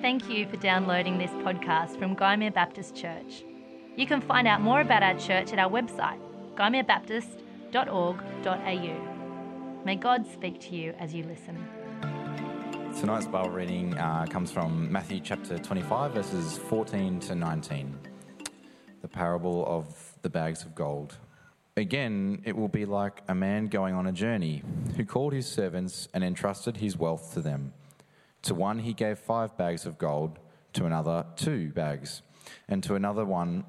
Thank you for downloading this podcast from Gymea Baptist Church. You can find out more about our church at our website, gymeabaptist.org.au. May God speak to you as you listen. Tonight's Bible reading comes from Matthew chapter 25, verses 14 to 19. The parable of the bags of gold. Again, it will be like a man going on a journey, who called his servants and entrusted his wealth to them. To one he gave 5 bags of gold, to another 2 bags, and to another 1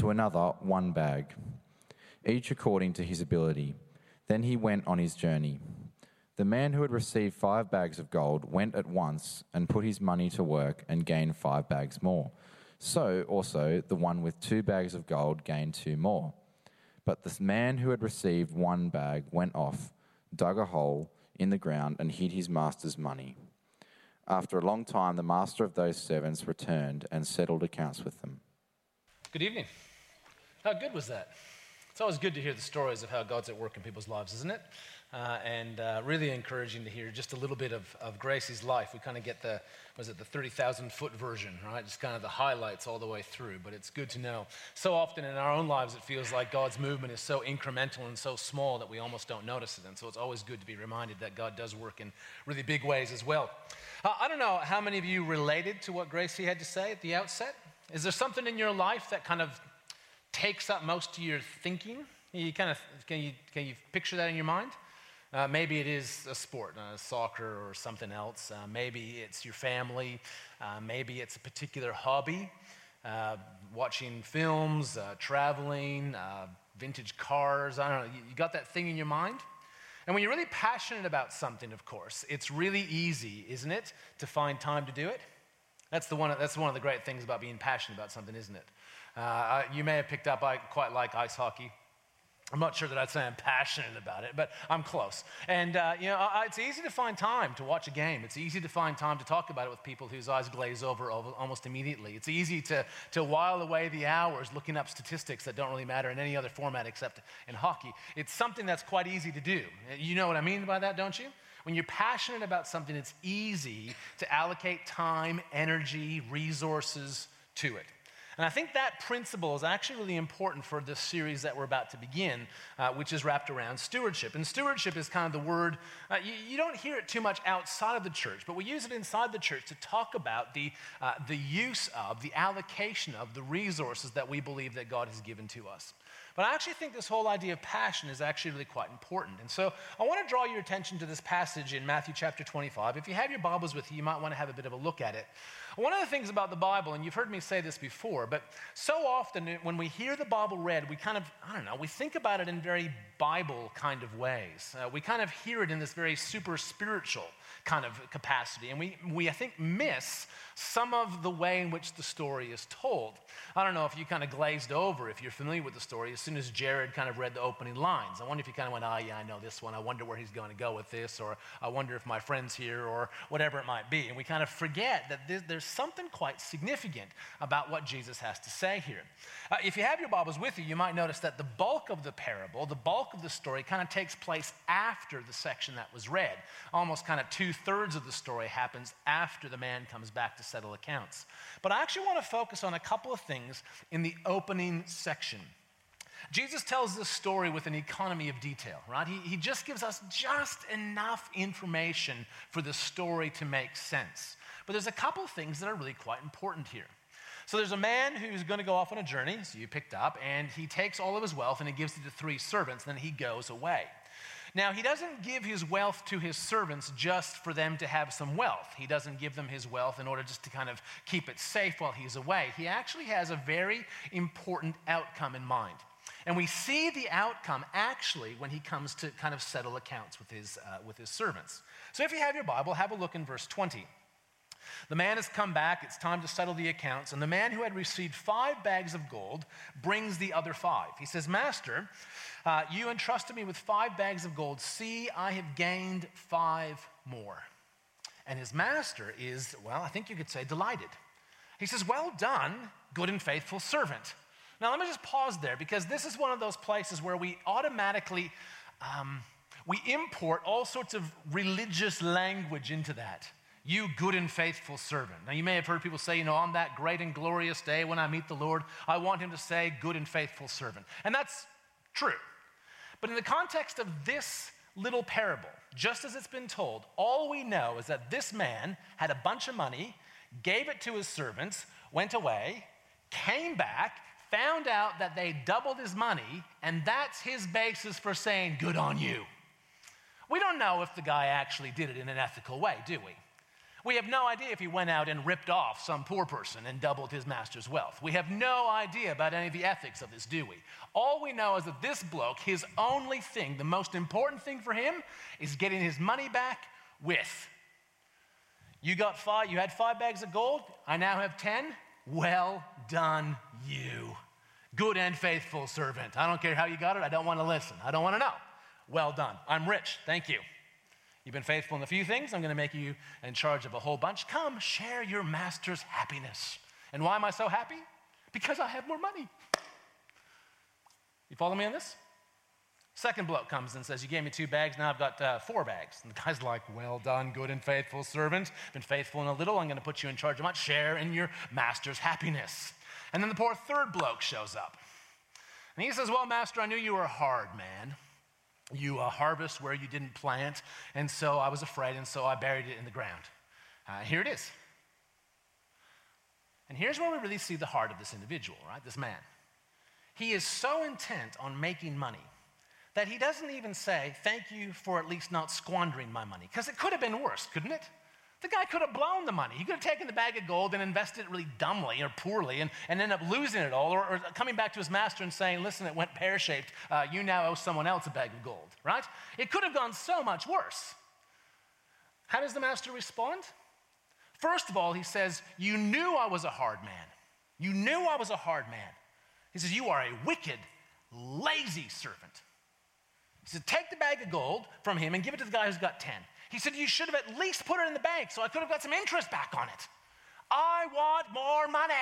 bag, each according to his ability. Then he went on his journey. The man who had received 5 bags of gold went at once and put his money to work and gained 5 bags more. So also the one with 2 bags of gold gained 2 more. But the man who had received 1 bag went off, dug a hole in the ground and hid his master's money. After a long time, the master of those servants returned and settled accounts with them. Good evening. How good was that? It's always good to hear the stories of how God's at work in people's lives, isn't it? And really encouraging to hear just a little bit of Gracie's life. We kind of get the 30,000-foot version, right? Just kind of the highlights all the way through, but it's good to know. So often in our own lives, it feels like God's movement is so incremental and so small that we almost don't notice it. And so it's always good to be reminded that God does work in really big ways as well. I don't know how many of you related to what Gracie had to say at the outset. Is there something in your life that kind of takes up most of your thinking? Can you picture that in your mind? Maybe it is a sport, soccer or something else. Maybe it's your family. Maybe it's a particular hobby, watching films, traveling, vintage cars. I don't know. You got that thing in your mind? And when you're really passionate about something, of course, it's really easy, isn't it, to find time to do it? That's one of the great things about being passionate about something, isn't it? You may have picked up, I quite like ice hockey. I'm not sure that I'd say I'm passionate about it, but I'm close. And, it's easy to find time to watch a game. It's easy to find time to talk about it with people whose eyes glaze over almost immediately. It's easy to while away the hours looking up statistics that don't really matter in any other format except in hockey. It's something that's quite easy to do. You know what I mean by that, don't you? When you're passionate about something, it's easy to allocate time, energy, resources to it. And I think that principle is actually really important for this series that we're about to begin, which is wrapped around stewardship. And stewardship is kind of the word, you don't hear it too much outside of the church, but we use it inside the church to talk about the use of, the allocation of the resources that we believe that God has given to us. But I actually think this whole idea of passion is actually really quite important. And so I want to draw your attention to this passage in Matthew chapter 25. If you have your Bibles with you, you might want to have a bit of a look at it. One of the things about the Bible, and you've heard me say this before, but so often when we hear the Bible read, we kind of, we think about it in very Bible kind of ways. We kind of hear it in this very super spiritual kind of capacity. And we I think, miss some of the way in which the story is told. I don't know if you kind of glazed over, if you're familiar with the story, as soon as Jared kind of read the opening lines. I wonder if you kind of went, yeah, I know this one. I wonder where he's going to go with this, or I wonder if my friend's here, or whatever it might be. And we kind of forget that there's something quite significant about what Jesus has to say here. If you have your Bibles with you, you might notice that the bulk of the parable, the bulk of the story kind of takes place after the section that was read. Almost kind of 2/3 of the story happens after the man comes back to settle accounts. But I actually want to focus on a couple of things in the opening section. Jesus tells this story with an economy of detail, right? He just gives us just enough information for the story to make sense. But there's a couple of things that are really quite important here. So there's a man who's going to go off on a journey, so you picked up, and he takes all of his wealth and he gives it to 3 servants, and then he goes away. Now, he doesn't give his wealth to his servants just for them to have some wealth. He doesn't give them his wealth in order just to kind of keep it safe while he's away. He actually has a very important outcome in mind. And we see the outcome actually when he comes to kind of settle accounts with his servants. So if you have your Bible, have a look in verse 20. The man has come back, it's time to settle the accounts, and the man who had received 5 bags of gold brings the other 5. He says, Master, you entrusted me with 5 bags of gold. See, I have gained 5 more. And his master is, I think you could say delighted. He says, well done, good and faithful servant. Now, let me just pause there, because this is one of those places where we automatically, we import all sorts of religious language into that. You good and faithful servant. Now, you may have heard people say, on that great and glorious day when I meet the Lord, I want him to say, good and faithful servant. And that's true. But in the context of this little parable, just as it's been told, all we know is that this man had a bunch of money, gave it to his servants, went away, came back, found out that they doubled his money, and that's his basis for saying, good on you. We don't know if the guy actually did it in an ethical way, do we? We have no idea if he went out and ripped off some poor person and doubled his master's wealth. We have no idea about any of the ethics of this, do we? All we know is that this bloke, his only thing, the most important thing for him, is getting his money back with. You had 5 bags of gold, I now have 10. Well done, you. Good and faithful servant. I don't care how you got it, I don't want to listen. I don't want to know. Well done. I'm rich, thank you. You've been faithful in a few things, I'm going to make you in charge of a whole bunch. Come, share your master's happiness. And why am I so happy? Because I have more money. You follow me on this? Second bloke comes and says, you gave me 2 bags, now I've got 4 bags. And the guy's like, well done, good and faithful servant. Been faithful in a little, I'm going to put you in charge of much. Share in your master's happiness. And then the poor third bloke shows up. And he says, well, master, I knew you were a hard man. You harvest where you didn't plant, and so I was afraid, and so I buried it in the ground. Here it is. And here's where we really see the heart of this individual, right? This man. He is so intent on making money that he doesn't even say, thank you for at least not squandering my money, because it could have been worse, couldn't it? The guy could have blown the money. He could have taken the bag of gold and invested it really dumbly or poorly and ended up losing it all, or coming back to his master and saying, listen, it went pear-shaped. You now owe someone else a bag of gold, right? It could have gone so much worse. How does the master respond? First of all, he says, you knew I was a hard man. You knew I was a hard man. He says, you are a wicked, lazy servant. He said, take the bag of gold from him and give it to the guy who's got 10. He said, you should have at least put it in the bank so I could have got some interest back on it. I want more money.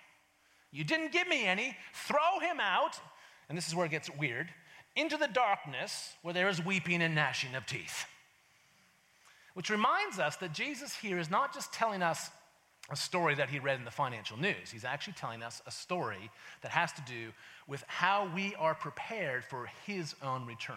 You didn't give me any. Throw him out, and this is where it gets weird, into the darkness where there is weeping and gnashing of teeth. Which reminds us that Jesus here is not just telling us a story that he read in the financial news. He's actually telling us a story that has to do with how we are prepared for his own return.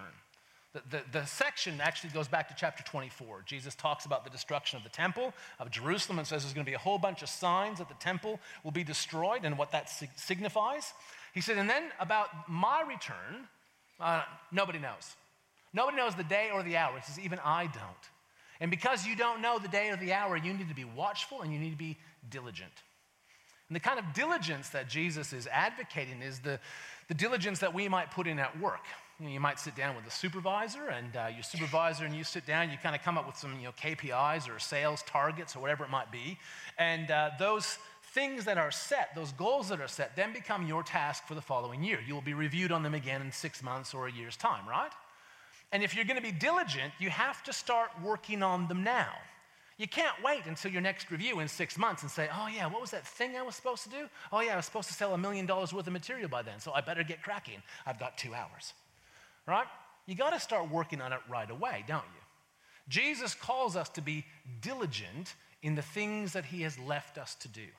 The section actually goes back to chapter 24. Jesus talks about the destruction of the temple of Jerusalem and says there's going to be a whole bunch of signs that the temple will be destroyed and what that signifies. He said, and then about my return, nobody knows. Nobody knows the day or the hour. He says, even I don't. And because you don't know the day or the hour, you need to be watchful and you need to be diligent. And the kind of diligence that Jesus is advocating is the diligence that we might put in at work. You might sit down with a supervisor, and your supervisor and you sit down, you kind of come up with some KPIs or sales targets or whatever it might be. And those things that are set, those goals that are set, then become your task for the following year. You will be reviewed on them again in 6 months or a year's time, right? And if you're going to be diligent, you have to start working on them now. You can't wait until your next review in 6 months and say, oh yeah, what was that thing I was supposed to do? Oh yeah, I was supposed to sell $1 million worth of material by then, so I better get cracking. I've got 2 hours. Right? You got to start working on it right away, don't you? Jesus calls us to be diligent in the things that he has left us to do.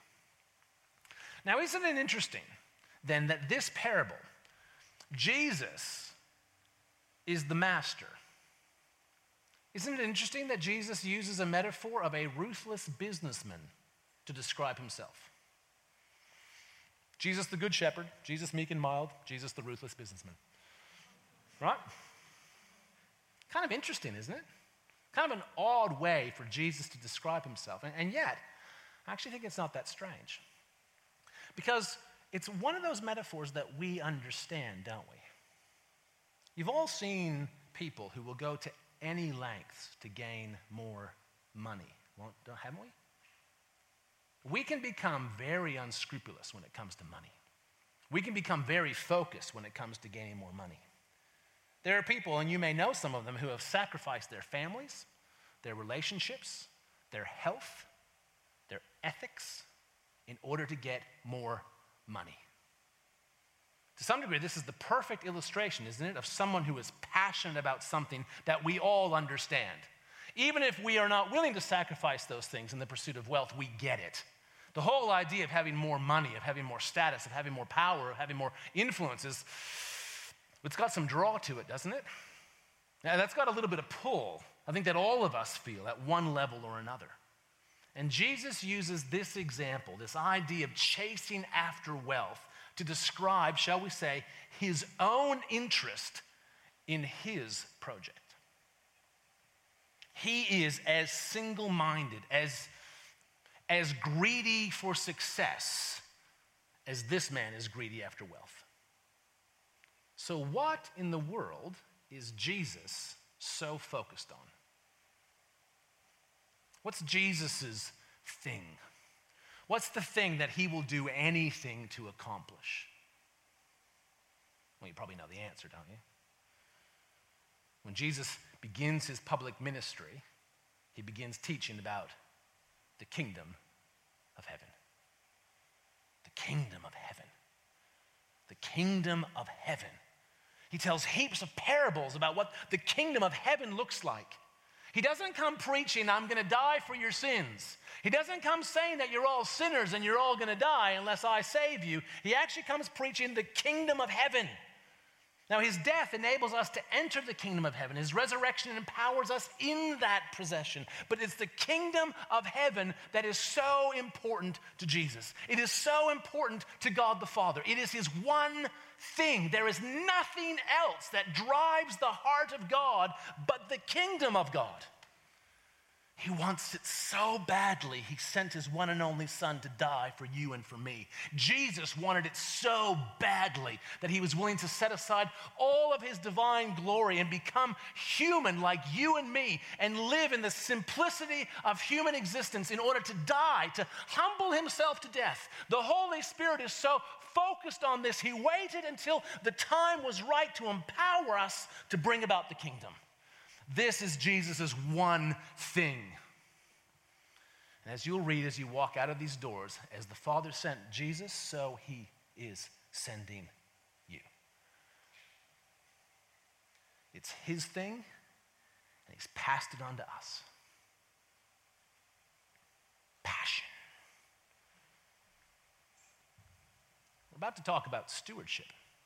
Now, isn't it interesting then that this parable, Jesus is the master? Isn't it interesting that Jesus uses a metaphor of a ruthless businessman to describe himself? Jesus the good shepherd, Jesus meek and mild, Jesus the ruthless businessman. Right? Kind of interesting, isn't it? Kind of an odd way for Jesus to describe himself. And yet, I actually think it's not that strange. Because it's one of those metaphors that we understand, don't we? You've all seen people who will go to any lengths to gain more money, haven't we? We can become very unscrupulous when it comes to money. We can become very focused when it comes to gaining more money. There are people, and you may know some of them, who have sacrificed their families, their relationships, their health, their ethics, in order to get more money. To some degree, this is the perfect illustration, isn't it, of someone who is passionate about something that we all understand. Even if we are not willing to sacrifice those things in the pursuit of wealth, we get it. The whole idea of having more money, of having more status, of having more power, of having more influences, it's got some draw to it, doesn't it? Now, that's got a little bit of pull. I think that all of us feel at one level or another. And Jesus uses this example, this idea of chasing after wealth, to describe, shall we say, his own interest in his project. He is as single-minded, as greedy for success as this man is greedy after wealth. So what in the world is Jesus so focused on? What's Jesus's thing? What's the thing that he will do anything to accomplish? Well, you probably know the answer, don't you? When Jesus begins his public ministry, he begins teaching about the kingdom of heaven. The kingdom of heaven. The kingdom of heaven. He tells heaps of parables about what the kingdom of heaven looks like. He doesn't come preaching, I'm going to die for your sins. He doesn't come saying that you're all sinners and you're all going to die unless I save you. He actually comes preaching the kingdom of heaven. Now, his death enables us to enter the kingdom of heaven. His resurrection empowers us in that possession. But it's the kingdom of heaven that is so important to Jesus. It is so important to God the Father. It is his one thing. There is nothing else that drives the heart of God but the kingdom of God. He wants it so badly, he sent his one and only son to die for you and for me. Jesus wanted it so badly that he was willing to set aside all of his divine glory and become human like you and me and live in the simplicity of human existence in order to die, to humble himself to death. The Holy Spirit is so focused on this, he waited until the time was right to empower us to bring about the kingdom. This is Jesus' one thing. And as you'll read as you walk out of these doors, as the Father sent Jesus, so he is sending you. It's his thing, and he's passed it on to us. Passion. We're about to talk about stewardship.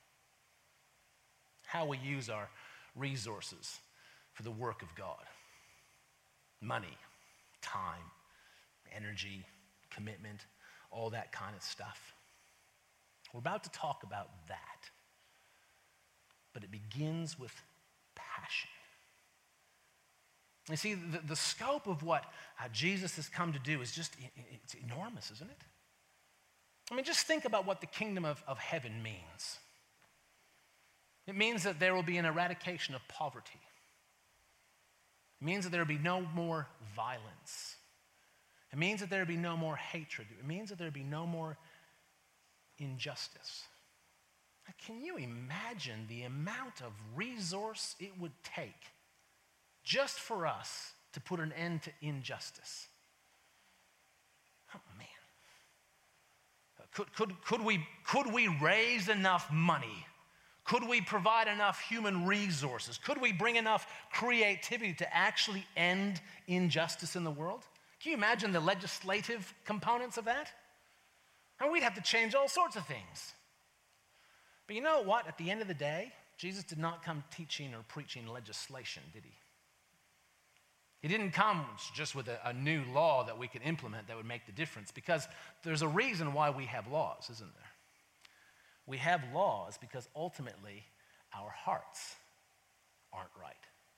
How we use our resources for the work of God. Money, time, energy, commitment, all that kind of stuff. We're about to talk about that. But it begins with passion. You see, the scope of what Jesus has come to do is just, it's enormous, isn't it? I mean, just think about what the kingdom of heaven means. It means that there will be an eradication of poverty. It means that there will be no more violence. It means that there will be no more hatred. It means that there will be no more injustice. Now, can you imagine the amount of resource it would take just for us to put an end to injustice? Oh, man. Could we raise enough money? Could we provide enough human resources? Could we bring enough creativity to actually end injustice in the world? Can you imagine the legislative components of that? I mean, we'd have to change all sorts of things. But you know what? At the end of the day, Jesus did not come teaching or preaching legislation, did he? He didn't come just with a new law that we could implement that would make the difference, because there's a reason why we have laws, isn't there? We have laws because ultimately our hearts aren't right.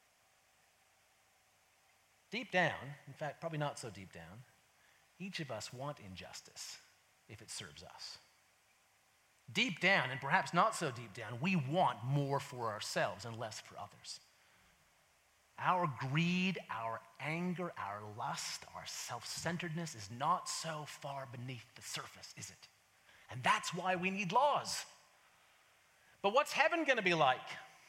Deep down, in fact, probably not so deep down, each of us want injustice if it serves us. Deep down, and perhaps not so deep down, we want more for ourselves and less for others. Our greed, our anger, our lust, our self-centeredness is not so far beneath the surface, is it? And that's why we need laws. But what's heaven going to be like?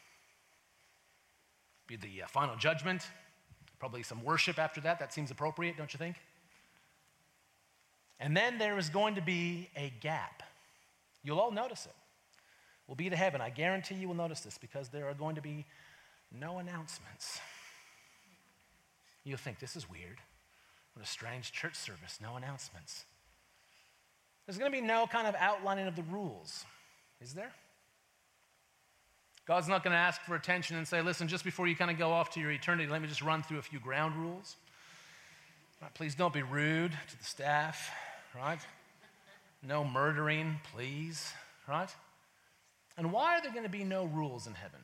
Be the final judgment, probably some worship after that. That seems appropriate, don't you think? And then there is going to be a gap. You'll all notice it. We'll be to heaven. I guarantee you will notice this, because there are going to be no announcements. You'll think, this is weird. What a strange church service, no announcements. There's going to be no kind of outlining of the rules, is there? God's not going to ask for attention and say, listen, just before you kind of go off to your eternity, let me just run through a few ground rules. Right, please don't be rude to the staff, right? No murdering, please, right? And why are there going to be no rules in heaven?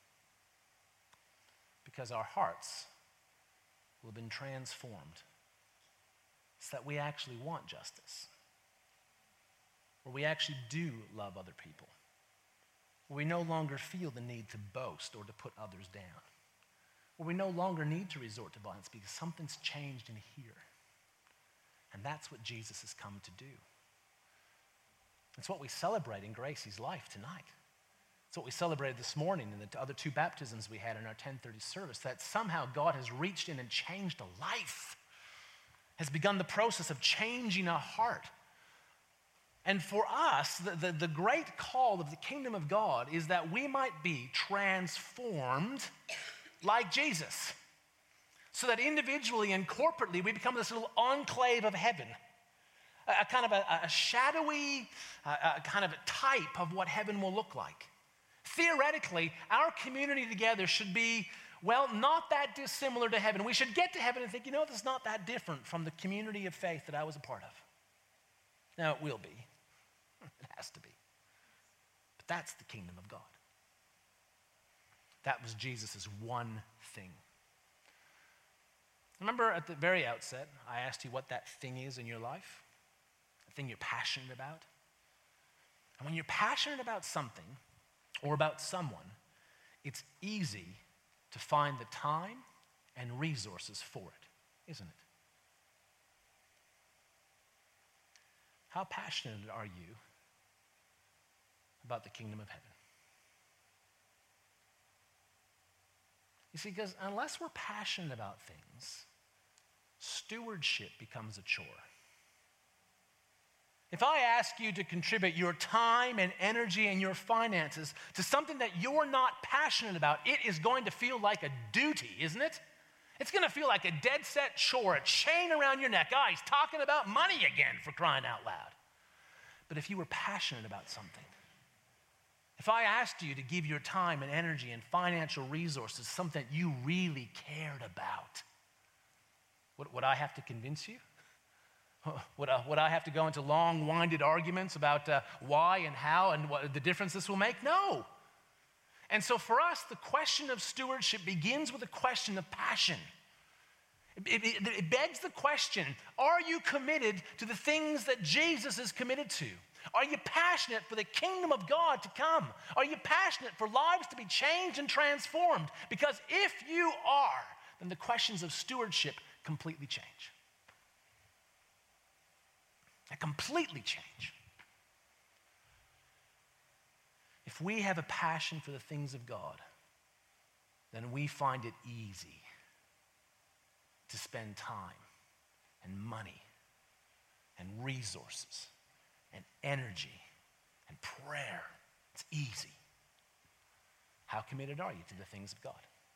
Because our hearts will have been transformed so that we actually want justice, where we actually do love other people, where we no longer feel the need to boast or to put others down, where we no longer need to resort to violence because something's changed in here. And that's what Jesus has come to do. It's what we celebrate in Gracie's life tonight. It's what we celebrated this morning in the other two baptisms we had in our 10:30 service, that somehow God has reached in and changed a life, has begun the process of changing a heart. And for us, the great call of the kingdom of God is that we might be transformed like Jesus, so that individually and corporately we become this little enclave of heaven, a kind of a shadowy kind of a type of what heaven will look like. Theoretically, our community together should be, well, not that dissimilar to heaven. We should get to heaven and think, you know, this is not that different from the community of faith that I was a part of. Now, it will be. It has to be. But that's the kingdom of God. That was Jesus' one thing. Remember at the very outset, I asked you what that thing is in your life, the thing you're passionate about. And when you're passionate about something or about someone, it's easy to find the time and resources for it, isn't it? How passionate are you about the kingdom of heaven? You see, because unless we're passionate about things, stewardship becomes a chore. If I ask you to contribute your time and energy and your finances to something that you're not passionate about, it is going to feel like a duty, isn't it? It's going to feel like a dead set chore, a chain around your neck. He's talking about money again, for crying out loud. But if you were passionate about something, if I asked you to give your time and energy and financial resources, something that you really cared about, would I have to convince you? Would I have to go into long-winded arguments about why and how and what the difference this will make? No. And so for us, the question of stewardship begins with a question of passion. It begs the question, are you committed to the things that Jesus is committed to? Are you passionate for the kingdom of God to come? Are you passionate for lives to be changed and transformed? Because if you are, then the questions of stewardship completely change. They completely change. If we have a passion for the things of God, then we find it easy to spend time and money and resources and energy and prayer. It's easy. How committed are you to the things of God?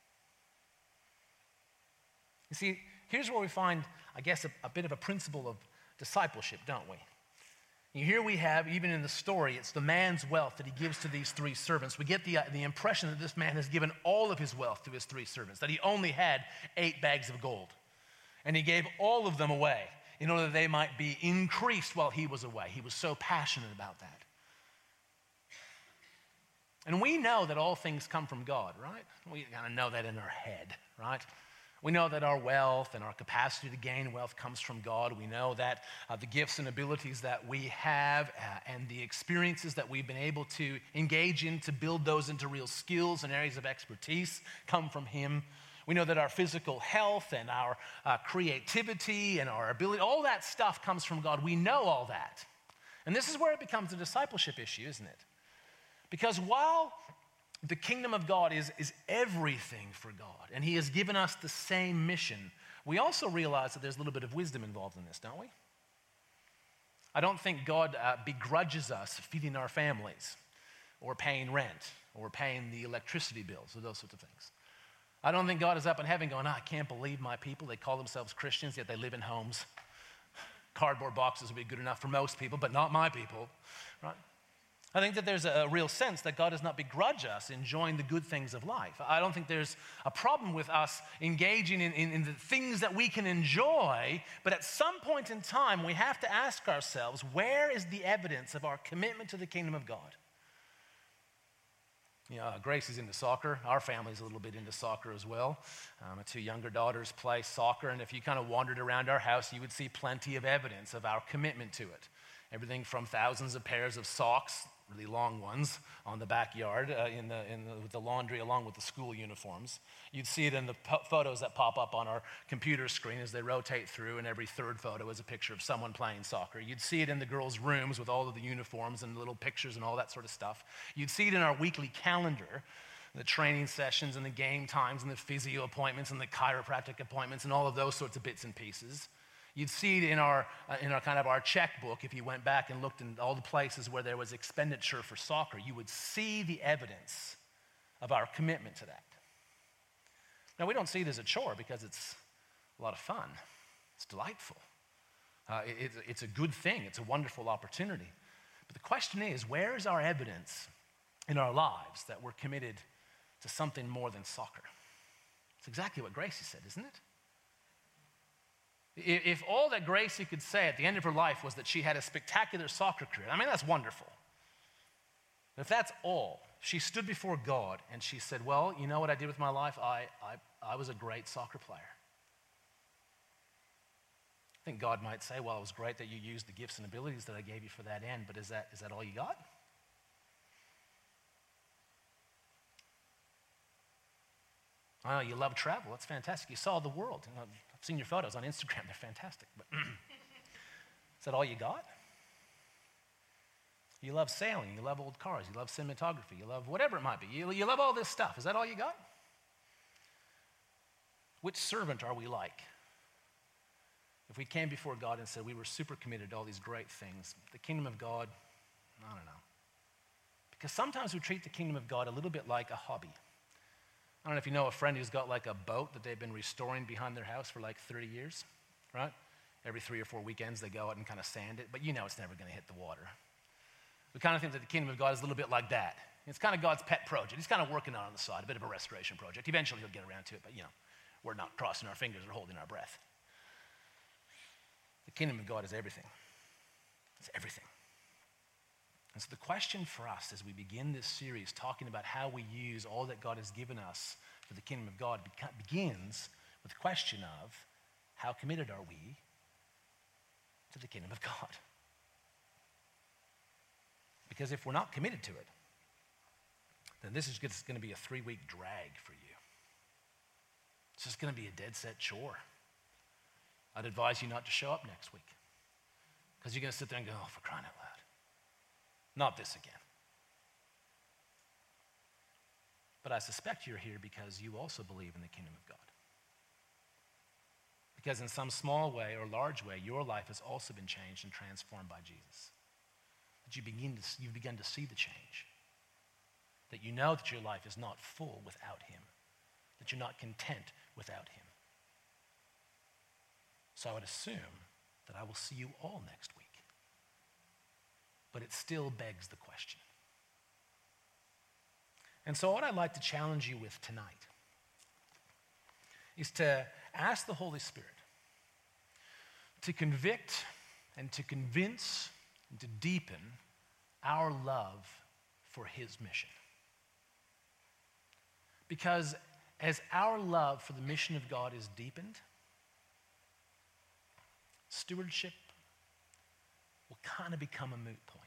You see, here's where we find, I guess, a bit of a principle of discipleship, don't we? Here we have, even in the story, it's the man's wealth that he gives to these three servants. We get the impression that this man has given all of his wealth to his three servants, that he only had 8 bags of gold. And he gave all of them away in order that they might be increased while he was away. He was so passionate about that. And we know that all things come from God, right? We kind of know that in our head, right? We know that our wealth and our capacity to gain wealth comes from God. We know that the gifts and abilities that we have and the experiences that we've been able to engage in to build those into real skills and areas of expertise come from Him. We know that our physical health and our creativity and our ability, all that stuff comes from God. We know all that. And this is where it becomes a discipleship issue, isn't it? Because while the kingdom of God is everything for God, and He has given us the same mission, we also realize that there's a little bit of wisdom involved in this, don't we? I don't think God begrudges us feeding our families or paying rent or paying the electricity bills or those sorts of things. I don't think God is up in heaven going, I can't believe my people. They call themselves Christians, yet they live in homes. Cardboard boxes would be good enough for most people, but not my people, right? I think that there's a real sense that God does not begrudge us enjoying the good things of life. I don't think there's a problem with us engaging in the things that we can enjoy, but at some point in time, we have to ask ourselves, where is the evidence of our commitment to the kingdom of God? You know, Grace is into soccer. Our family's a little bit into soccer as well. My two younger daughters play soccer, and if you kind of wandered around our house, you would see plenty of evidence of our commitment to it. Everything from thousands of pairs of socks, really long ones, on the backyard with the laundry along with the school uniforms. You'd see it in the photos that pop up on our computer screen as they rotate through, and every third photo is a picture of someone playing soccer. You'd see it in the girls' rooms with all of the uniforms and little pictures and all that sort of stuff. You'd see it in our weekly calendar, the training sessions and the game times and the physio appointments and the chiropractic appointments and all of those sorts of bits and pieces. You'd see it in our kind of our checkbook. If you went back and looked in all the places where there was expenditure for soccer, you would see the evidence of our commitment to that. Now, we don't see it as a chore because it's a lot of fun. It's delightful. It's a good thing. It's a wonderful opportunity. But the question is, where is our evidence in our lives that we're committed to something more than soccer? It's exactly what Gracie said, isn't it? If all that Gracie could say at the end of her life was that she had a spectacular soccer career, I mean, that's wonderful. But if that's all, she stood before God and she said, well, you know what I did with my life? I was a great soccer player. I think God might say, well, it was great that you used the gifts and abilities that I gave you for that end, but is that all you got? I know you love travel. That's fantastic. You saw the world. You know, I've seen your photos on Instagram. They're fantastic. But is that all you got? You love sailing. You love old cars. You love cinematography. You love whatever it might be. You love all this stuff. Is that all you got? Which servant are we like? If we came before God and said we were super committed to all these great things, the kingdom of God, I don't know. Because sometimes we treat the kingdom of God a little bit like a hobby. I don't know if you know a friend who's got like a boat that they've been restoring behind their house for like 30 years, right? Every 3 or 4 weekends they go out and kind of sand it, but you know it's never going to hit the water. We kind of think that the kingdom of God is a little bit like that. It's kind of God's pet project. He's kind of working on the side, a bit of a restoration project. Eventually he'll get around to it, but you know, we're not crossing our fingers or holding our breath. The kingdom of God is everything. It's everything. And so the question for us as we begin this series talking about how we use all that God has given us for the kingdom of God begins with the question of how committed are we to the kingdom of God? Because if we're not committed to it, then this is going to be a 3-week drag for you. It's just going to be a dead set chore. I'd advise you not to show up next week because you're going to sit there and go, oh, for crying out loud. Not this again. But I suspect you're here because you also believe in the kingdom of God. Because in some small way or large way, your life has also been changed and transformed by Jesus. That you've begun to see the change. That you know that your life is not full without him. That you're not content without him. So I would assume that I will see you all next week. But it still begs the question. And so what I'd like to challenge you with tonight is to ask the Holy Spirit to convict and to convince and to deepen our love for his mission. Because as our love for the mission of God is deepened, stewardship will kind of become a moot point.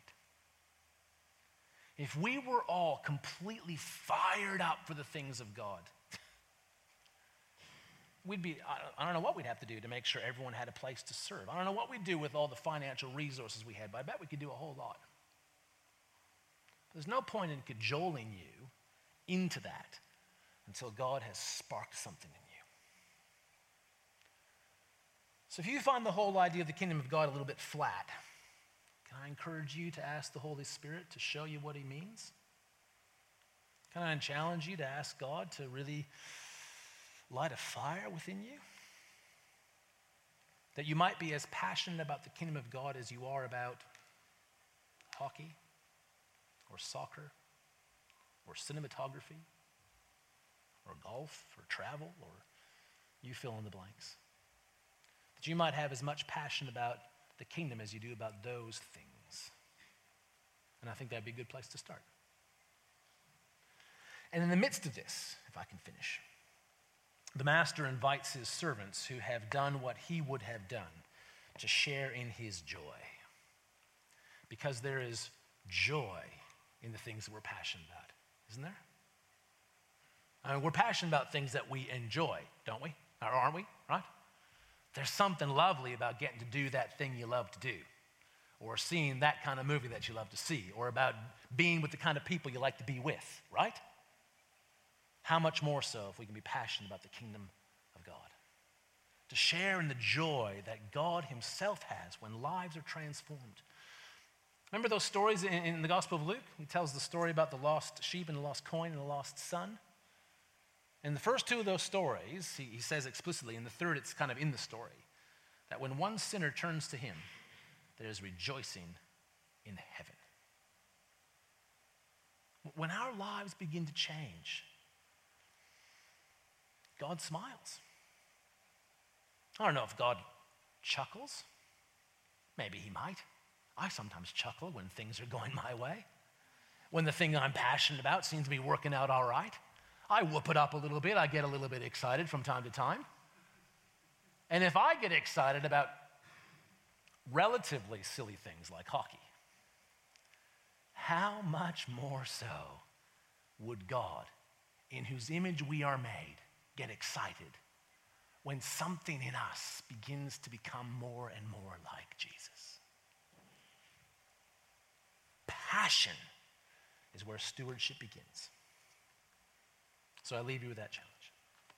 If we were all completely fired up for the things of God, I don't know what we'd have to do to make sure everyone had a place to serve. I don't know what we'd do with all the financial resources we had, but I bet we could do a whole lot. There's no point in cajoling you into that until God has sparked something in you. So if you find the whole idea of the kingdom of God a little bit flat, can I encourage you to ask the Holy Spirit to show you what he means? Can I challenge you to ask God to really light a fire within you? That you might be as passionate about the kingdom of God as you are about hockey or soccer or cinematography or golf or travel, or you fill in the blanks. That you might have as much passion about the kingdom as you do about those things. And I think that'd be a good place to start. And in the midst of this, if I can finish, the master invites his servants who have done what he would have done to share in his joy. Because there is joy in the things that we're passionate about, isn't there? I mean, we're passionate about things that we enjoy, don't we? Or aren't we? Right? There's something lovely about getting to do that thing you love to do, or seeing that kind of movie that you love to see, or about being with the kind of people you like to be with, right? How much more so if we can be passionate about the kingdom of God? To share in the joy that God himself has when lives are transformed. Remember those stories in the Gospel of Luke? He tells the story about the lost sheep and the lost coin and the lost son. In the first two of those stories, he says explicitly, in the third it's kind of in the story, that when one sinner turns to him, there is rejoicing in heaven. When our lives begin to change, God smiles. I don't know if God chuckles. Maybe he might. I sometimes chuckle when things are going my way. When the thing I'm passionate about seems to be working out all right. I whoop it up a little bit. I get a little bit excited from time to time. And if I get excited about relatively silly things like hockey, how much more so would God, in whose image we are made, get excited when something in us begins to become more and more like Jesus? Passion is where stewardship begins. So I leave you with that challenge.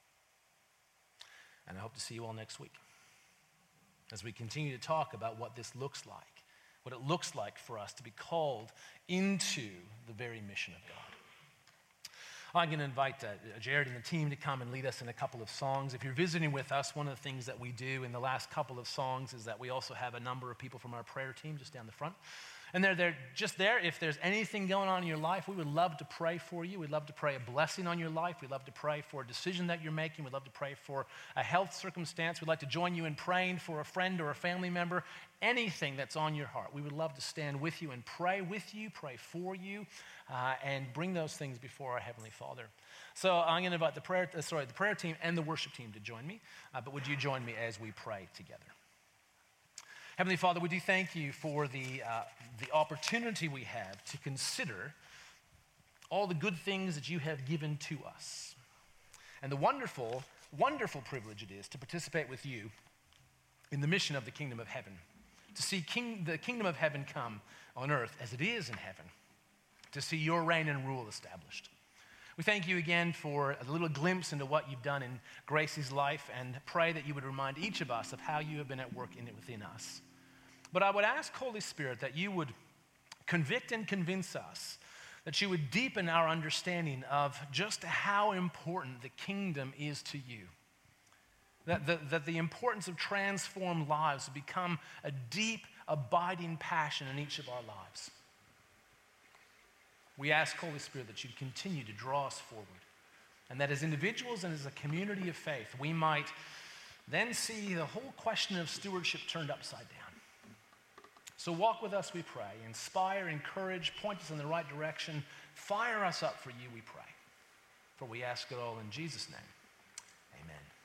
And I hope to see you all next week as we continue to talk about what this looks like, what it looks like for us to be called into the very mission of God. I'm going to invite Jared and the team to come and lead us in a couple of songs. If you're visiting with us, one of the things that we do in the last couple of songs is that we also have a number of people from our prayer team just down the front. And they're just there. If there's anything going on in your life, we would love to pray for you. We'd love to pray a blessing on your life. We'd love to pray for a decision that you're making. We'd love to pray for a health circumstance. We'd like to join you in praying for a friend or a family member. Anything that's on your heart, we would love to stand with you and pray with you, pray for you, and bring those things before our Heavenly Father. So I'm going to invite the prayer team and the worship team to join me. But would you join me as we pray together? Heavenly Father, we do thank you for the opportunity we have to consider all the good things that you have given to us, and the wonderful, wonderful privilege it is to participate with you in the mission of the kingdom of heaven, to see the kingdom of heaven come on earth as it is in heaven, to see your reign and rule established. We thank you again for a little glimpse into what you've done in Gracie's life, and pray that you would remind each of us of how you have been at work in it within us. But I would ask, Holy Spirit, that you would convict and convince us, that you would deepen our understanding of just how important the kingdom is to you. That the importance of transformed lives would become a deep, abiding passion in each of our lives. We ask, Holy Spirit, that you'd continue to draw us forward, and that as individuals and as a community of faith, we might then see the whole question of stewardship turned upside down. So walk with us, we pray. Inspire, encourage, point us in the right direction. Fire us up for you, we pray. For we ask it all in Jesus' name. Amen.